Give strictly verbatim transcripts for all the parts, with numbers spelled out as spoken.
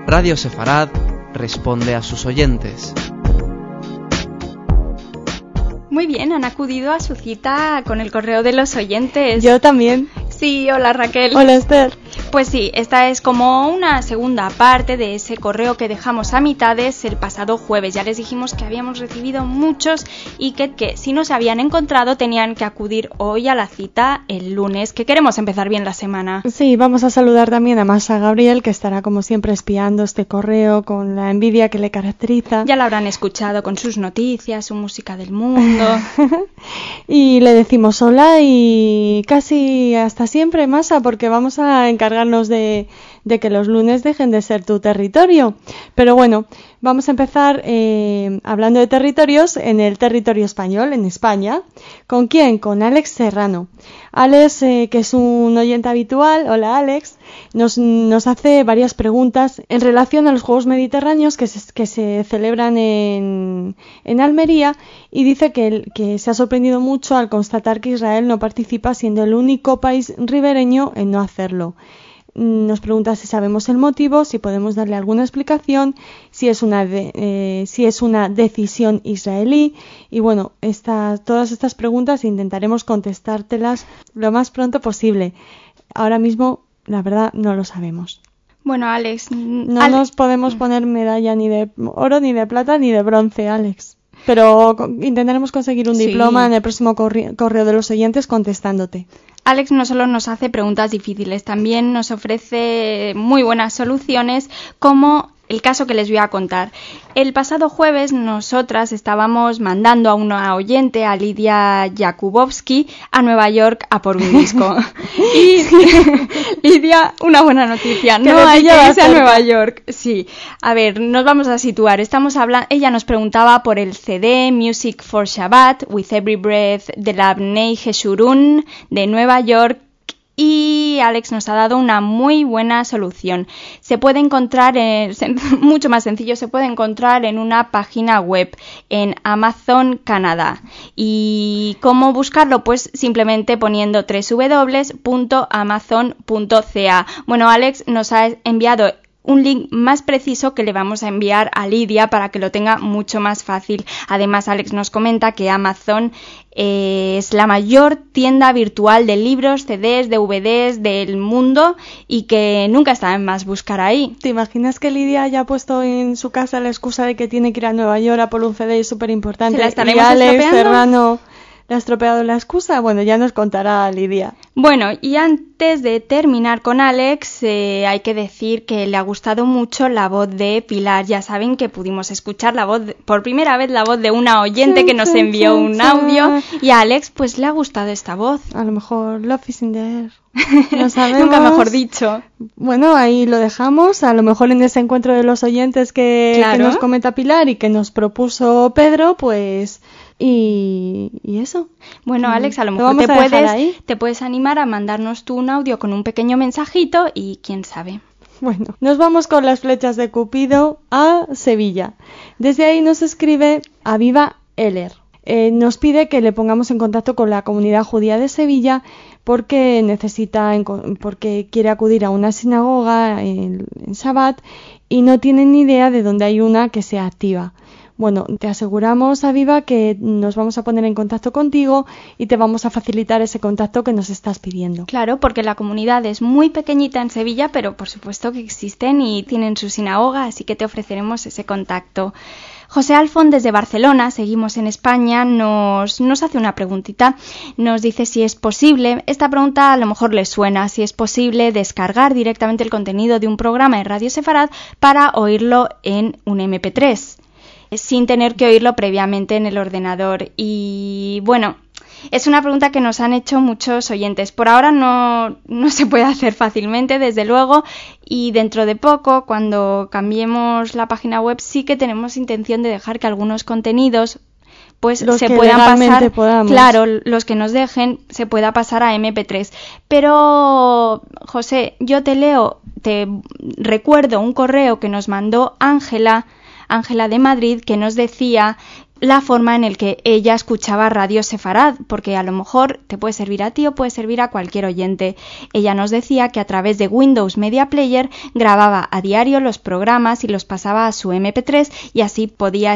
Radio Sefarad responde a sus oyentes. Muy bien, han acudido a su cita con el correo de los oyentes. Yo también. Sí, hola Raquel. Hola Esther. Pues sí, esta es como una segunda parte de ese correo que dejamos a mitades el pasado jueves. Ya les dijimos que habíamos recibido muchos y que, que si no se habían encontrado tenían que acudir hoy a la cita el lunes, que queremos empezar bien la semana. Sí, vamos a saludar también a Masha Gabriel, que estará como siempre espiando este correo con la envidia que le caracteriza. Ya la habrán escuchado con sus noticias, su música del mundo. Y le decimos hola y casi hasta siempre, Masha, porque vamos a encargarnos de, de que los lunes dejen de ser tu territorio. Pero bueno, vamos a empezar eh, hablando de territorios en el territorio español, en España. ¿Con quién? Con Alex Serrano. Alex, eh, que es un oyente habitual, hola Alex, nos, nos hace varias preguntas en relación a los Juegos Mediterráneos que se, que se celebran en, en Almería, y dice que, que se ha sorprendido mucho al constatar que Israel no participa, siendo el único país ribereño en no hacerlo. Nos pregunta si sabemos el motivo, si podemos darle alguna explicación, si es una de, eh, si es una decisión israelí, y bueno, esta, todas estas preguntas intentaremos contestártelas lo más pronto posible. Ahora mismo, la verdad, no lo sabemos. Bueno, Alex, no Ale- nos podemos poner medalla ni de oro, ni de plata, ni de bronce, Alex. Pero intentaremos conseguir un Sí. diploma en el próximo corre- correo de los oyentes contestándote. Alex no solo nos hace preguntas difíciles, también nos ofrece muy buenas soluciones, como el caso que les voy a contar. El pasado jueves nosotras estábamos mandando a una oyente, a Lidia Jakubowski, a Nueva York a por un disco. Y Lidia, una buena noticia, Que no le hay que pillaba irse a cerca. Nueva York. Sí, a ver, nos vamos a situar. Estamos hablando, ella nos preguntaba por el C D Music for Shabbat, With Every Breath de la Bnei Jeshurun de Nueva York. Y Alex nos ha dado una muy buena solución. Se puede encontrar, en, mucho más sencillo, se puede encontrar en una página web, en Amazon Canadá. ¿Y cómo buscarlo? Pues simplemente poniendo doble u doble u doble u punto amazon punto c a. Bueno, Alex nos ha enviado un link más preciso que le vamos a enviar a Lidia para que lo tenga mucho más fácil. Además, Alex nos comenta que Amazon eh, es la mayor tienda virtual de libros, C Ds, D V Ds del mundo y que nunca está de más buscar ahí. ¿Te imaginas que Lidia haya puesto en su casa la excusa de que tiene que ir a Nueva York a por un C D súper importante? ¿Se la estaremos y Alex estropeando? Serrano le ha estropeado la excusa? Bueno, ya nos contará Lidia. Bueno, y antes de terminar con Alex, eh, hay que decir que le ha gustado mucho la voz de Pilar. Ya saben que pudimos escuchar la voz, de, por primera vez, la voz de una oyente que nos envió un audio, y a Alex pues le ha gustado esta voz. A lo mejor Love is in the air. No sabemos. Nunca mejor dicho. Bueno, ahí lo dejamos. A lo mejor en ese encuentro de los oyentes que, Claro. que nos comenta Pilar y que nos propuso Pedro, pues... Y, y eso. Bueno, Alex, a lo ¿Lo mejor vamos te a dejar puedes, ahí? te puedes animar a mandarnos tú un audio con un pequeño mensajito y quién sabe. Bueno, nos vamos con las flechas de Cupido a Sevilla. Desde ahí nos escribe Aviva Heller. Eh, nos pide que le pongamos en contacto con la comunidad judía de Sevilla porque necesita, porque quiere acudir a una sinagoga en, en Shabbat y no tiene ni idea de dónde hay una que sea activa. Bueno, te aseguramos, Aviva, que nos vamos a poner en contacto contigo y te vamos a facilitar ese contacto que nos estás pidiendo. Claro, porque la comunidad es muy pequeñita en Sevilla, pero por supuesto que existen y tienen su sinagoga, así que te ofreceremos ese contacto. José Alfón, desde Barcelona, seguimos en España, nos, nos hace una preguntita. Nos dice si es posible, esta pregunta a lo mejor le suena, si es posible descargar directamente el contenido de un programa de Radio Sefarad para oírlo en un eme pe tres. Sin tener que oírlo previamente en el ordenador. Y bueno, es una pregunta que nos han hecho muchos oyentes. Por ahora no, no se puede hacer fácilmente, desde luego, y dentro de poco, cuando cambiemos la página web, sí que tenemos intención de dejar que algunos contenidos pues los se que puedan pasar, podamos. Claro, los que nos dejen se pueda pasar a eme pe tres. Pero, José, yo te leo, te recuerdo un correo que nos mandó Ángela, Ángela de Madrid, que nos decía la forma en el que ella escuchaba Radio Sefarad, porque a lo mejor te puede servir a ti o puede servir a cualquier oyente. Ella nos decía que a través de Windows Media Player grababa a diario los programas y los pasaba a su eme pe tres y así podía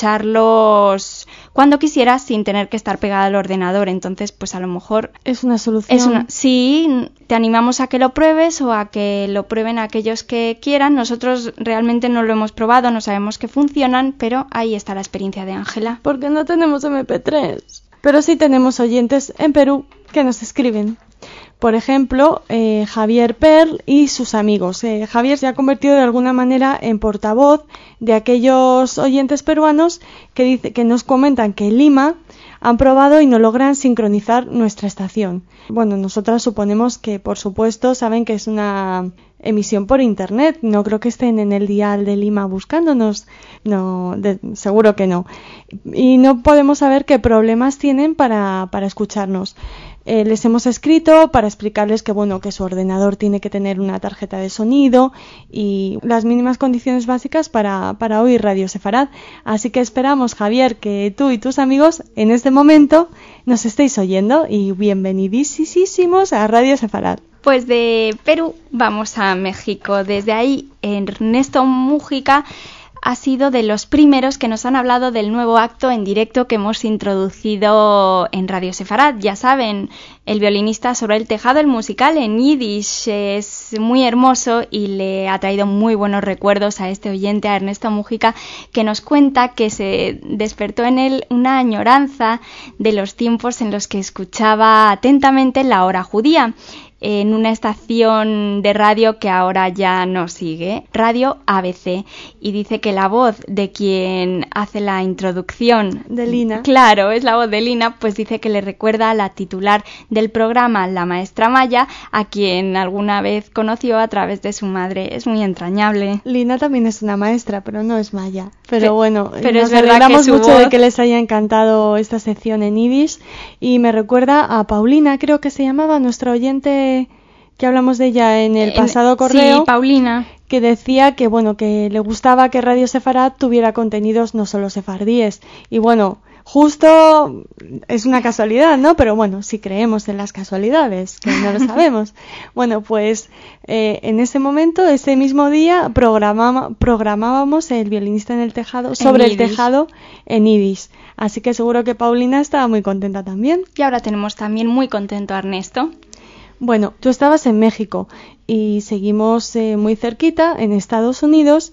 escucharlos cuando quisiera sin tener que estar pegada al ordenador. Entonces, pues a lo mejor es una solución. Es una, sí, te animamos a que lo pruebes o a que lo prueben aquellos que quieran. Nosotros realmente no lo hemos probado, no sabemos que funcionan, pero ahí está la experiencia de Ángela. Porque no tenemos eme pe tres, pero sí tenemos oyentes en Perú que nos escriben. Por ejemplo, eh, Javier Perl y sus amigos. Eh, Javier se ha convertido de alguna manera en portavoz de aquellos oyentes peruanos que, dice, que nos comentan que en Lima han probado y no logran sincronizar nuestra estación. Bueno, nosotras suponemos que, por supuesto, saben que es una emisión por internet. No creo que estén en el dial de Lima buscándonos. No, de, seguro que no. Y no podemos saber qué problemas tienen para, para escucharnos. Eh, les hemos escrito para explicarles que bueno que su ordenador tiene que tener una tarjeta de sonido y las mínimas condiciones básicas para, para oír Radio Sefarad. Así que esperamos, Javier, que tú y tus amigos en este momento nos estéis oyendo y bienvenidísimos a Radio Sefarad. Pues de Perú vamos a México. Desde ahí Ernesto Mújica ha sido de los primeros que nos han hablado del nuevo acto en directo que hemos introducido en Radio Sefarad. Ya saben, el violinista sobre el tejado, el musical en yiddish, es muy hermoso y le ha traído muy buenos recuerdos a este oyente, a Ernesto Mújica, que nos cuenta que se despertó en él una añoranza de los tiempos en los que escuchaba atentamente la hora judía en una estación de radio que ahora ya no sigue, Radio A B C, y dice que la voz de quien hace la introducción de Lina, claro, es la voz de Lina, pues dice que le recuerda a la titular del programa, la maestra Maya, a quien alguna vez conoció a través de su madre. Es muy entrañable. Lina también es una maestra, pero no es Maya. Pero bueno, pero nos es alegramos mucho voz... de que les haya encantado esta sección en yiddish y me recuerda a Paulina, creo que se llamaba, nuestra oyente que hablamos de ella en el pasado correo. Sí, Paulina. Que decía que bueno que le gustaba que Radio Sefarad tuviera contenidos no solo sefardíes. Y bueno, justo es una casualidad, ¿no? Pero bueno, si creemos en las casualidades, que no lo sabemos. Bueno, pues eh, en ese momento, ese mismo día, programa, programábamos el violinista en el tejado, sobre el tejado en yiddish. Así que seguro que Paulina estaba muy contenta también. Y ahora tenemos también muy contento a Ernesto. Bueno, tú estabas en México y seguimos eh, muy cerquita, en Estados Unidos,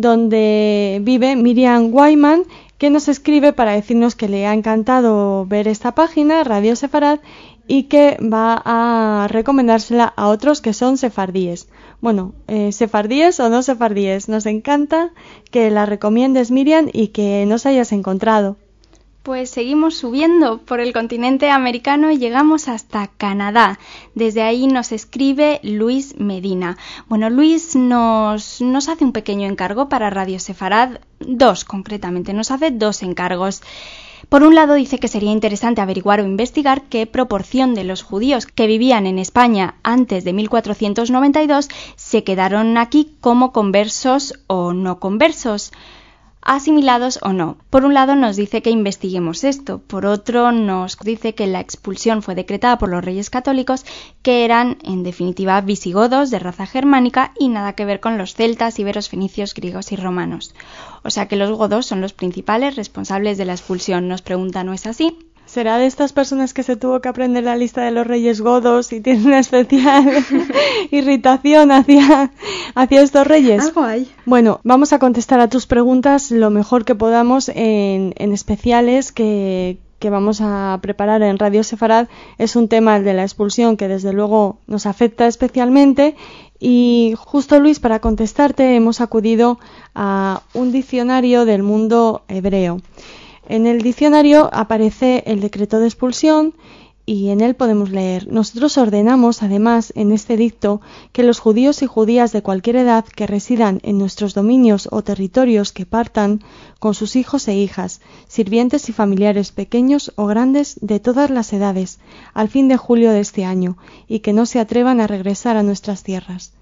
donde vive Miriam Wyman, que nos escribe para decirnos que le ha encantado ver esta página, Radio Sefarad, y que va a recomendársela a otros que son sefardíes. Bueno, eh, sefardíes o no sefardíes, nos encanta que la recomiendes, Miriam, y que nos hayas encontrado. Pues seguimos subiendo por el continente americano y llegamos hasta Canadá. Desde ahí nos escribe Luis Medina. Bueno, Luis nos, nos hace un pequeño encargo para Radio Sefarad, dos concretamente, nos hace dos encargos. Por un lado dice que sería interesante averiguar o investigar qué proporción de los judíos que vivían en España antes de mil cuatrocientos noventa y dos se quedaron aquí como conversos o no conversos, asimilados o no. Por un lado nos dice que investiguemos esto, por otro nos dice que la expulsión fue decretada por los reyes católicos, que eran en definitiva visigodos de raza germánica y nada que ver con los celtas, iberos, fenicios, griegos y romanos. O sea que los godos son los principales responsables de la expulsión. Nos pregunta, ¿no es así? ¿Será de estas personas que se tuvo que aprender la lista de los reyes godos y tiene una especial irritación hacia, hacia estos reyes? Algo hay. Bueno, vamos a contestar a tus preguntas lo mejor que podamos en, en especiales que, que vamos a preparar en Radio Sefarad. Es un tema, el de la expulsión, que desde luego nos afecta especialmente. Y justo, Luis, para contestarte hemos acudido a un diccionario del mundo hebreo. En el diccionario aparece el decreto de expulsión y en él podemos leer: nosotros ordenamos, además, en este dicto, que los judíos y judías de cualquier edad que residan en nuestros dominios o territorios que partan con sus hijos e hijas, sirvientes y familiares pequeños o grandes de todas las edades, al fin de julio de este año, y que no se atrevan a regresar a nuestras tierras.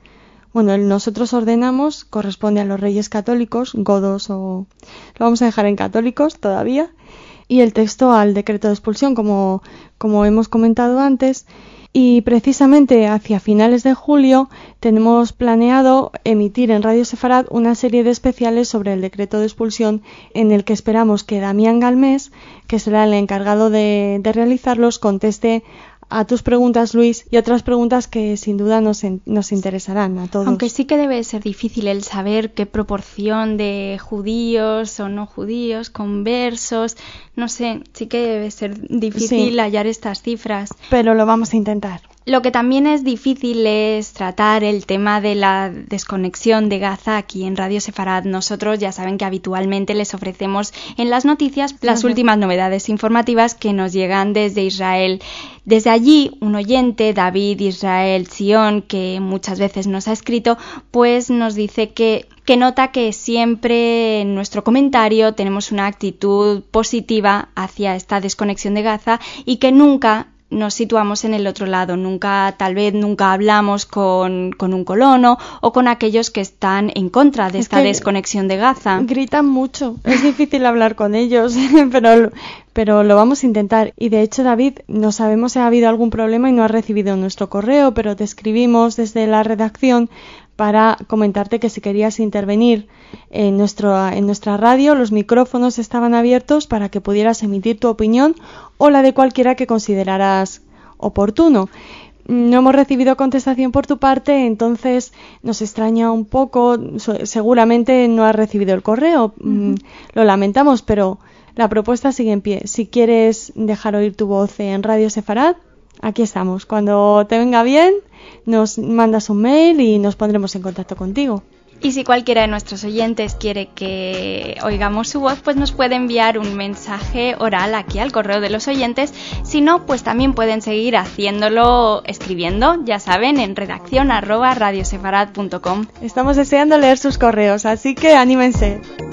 bueno, el nosotros ordenamos corresponde a los reyes católicos, godos o... lo vamos a dejar en católicos todavía, y el texto al decreto de expulsión, como, como hemos comentado antes. Y precisamente hacia finales de julio tenemos planeado emitir en Radio Sefarad una serie de especiales sobre el decreto de expulsión, en el que esperamos que Damián Galmés, que será el encargado de, de realizarlos, conteste a tus preguntas, Luis, y otras preguntas que sin duda nos, nos interesarán a todos. Aunque sí que debe ser difícil el saber qué proporción de judíos o no judíos, conversos, no sé, sí que debe ser difícil sí. hallar estas cifras. Pero lo vamos a intentar. Lo que también es difícil es tratar el tema de la desconexión de Gaza aquí en Radio Sefarad. Nosotros ya saben que habitualmente les ofrecemos en las noticias las uh-huh. últimas novedades informativas que nos llegan desde Israel. Desde allí, un oyente, David Israel Sion, que muchas veces nos ha escrito, pues nos dice que que nota que siempre en nuestro comentario tenemos una actitud positiva hacia esta desconexión de Gaza y que nunca nos situamos en el otro lado, nunca, tal vez nunca hablamos con, con un colono o con aquellos que están en contra de es esta desconexión de Gaza. Gritan mucho, es difícil hablar con ellos, pero, pero lo vamos a intentar. Y de hecho, David, no sabemos si ha habido algún problema y no ha recibido nuestro correo, pero te escribimos desde la redacción para comentarte que si querías intervenir en, nuestro, en nuestra radio, los micrófonos estaban abiertos para que pudieras emitir tu opinión o la de cualquiera que consideraras oportuno. No hemos recibido contestación por tu parte, entonces nos extraña un poco. Seguramente no has recibido el correo. Uh-huh. Lo lamentamos, pero la propuesta sigue en pie. Si quieres dejar oír tu voz en Radio Sefarad, aquí estamos. Cuando te venga bien, nos mandas un mail y nos pondremos en contacto contigo. Y si cualquiera de nuestros oyentes quiere que oigamos su voz, pues nos puede enviar un mensaje oral aquí al correo de los oyentes. Si no, pues también pueden seguir haciéndolo escribiendo, ya saben, en redacción arroba radiosefarad punto com. Estamos deseando leer sus correos, así que anímense.